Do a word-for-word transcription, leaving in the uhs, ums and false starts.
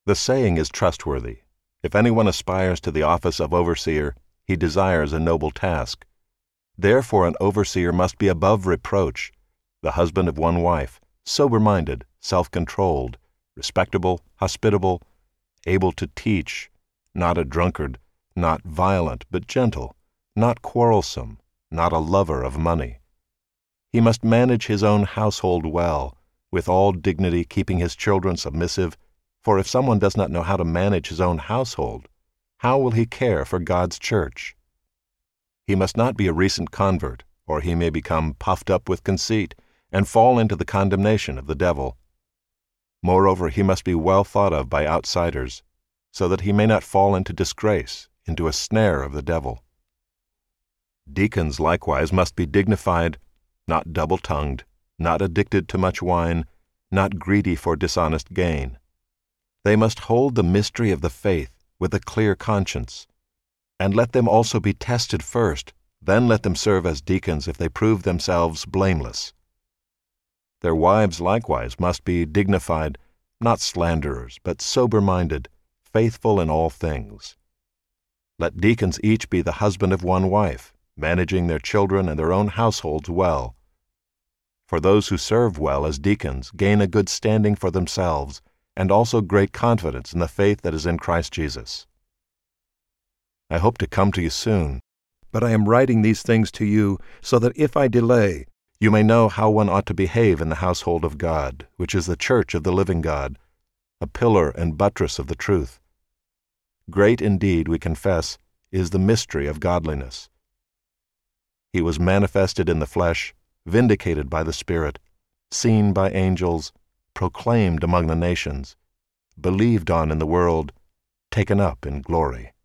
The saying is trustworthy. If anyone aspires to the office of overseer, he desires a noble task. Therefore an overseer must be above reproach, the husband of one wife, sober-minded, self-controlled, respectable, hospitable, able to teach, not a drunkard, not violent but gentle, not quarrelsome, not a lover of money. He must manage his own household well, with all dignity, keeping his children submissive, for if someone does not know how to manage his own household, how will he care for God's church? He must not be a recent convert, or he may become puffed up with conceit and fall into the condemnation of the devil. Moreover, he must be well thought of by outsiders, so that he may not fall into disgrace, into a snare of the devil. Deacons likewise must be dignified, not double-tongued, not addicted to much wine, not greedy for dishonest gain. They must hold the mystery of the faith with a clear conscience, and let them also be tested first, then let them serve as deacons if they prove themselves blameless. Their wives likewise must be dignified, not slanderers, but sober-minded, faithful in all things. Let deacons each be the husband of one wife, managing their children and their own households well. For those who serve well as deacons gain a good standing for themselves, and also great confidence in the faith that is in Christ Jesus. I hope to come to you soon, but I am writing these things to you so that if I delay, you may know how one ought to behave in the household of God, which is the church of the living God, a pillar and buttress of the truth. Great indeed, we confess, is the mystery of godliness. He was manifested in the flesh, vindicated by the Spirit, seen by angels, proclaimed among the nations, believed on in the world, taken up in glory.